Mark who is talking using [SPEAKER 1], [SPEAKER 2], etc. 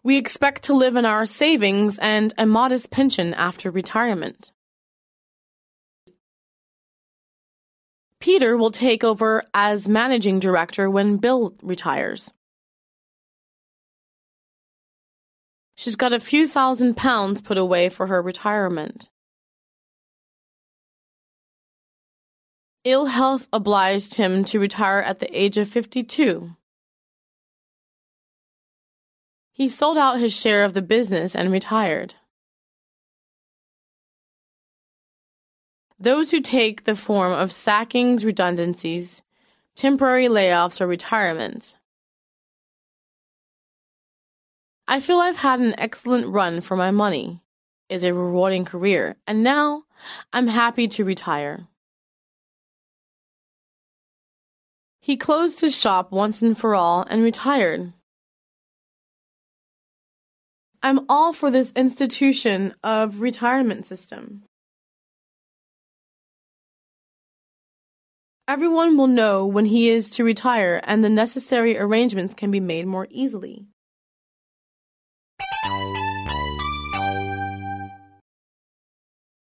[SPEAKER 1] We expect to live on our savings and a modest pension after retirement. Peter will take over as managing director when Bill retires. She's got a few £1,000s put away for her retirement. Ill health obliged him to retire at the age of 52. He sold out his share of the business and retired. Those who take the form of sackings, redundancies, temporary layoffs, or retirements. I feel I've had an excellent run for my money, is a rewarding career, and now I'm happy to retire. He closed his shop once and for all and retired. I'm all for this institution of retirement system. Everyone will know when he is to retire, and the necessary arrangements can be made more easily.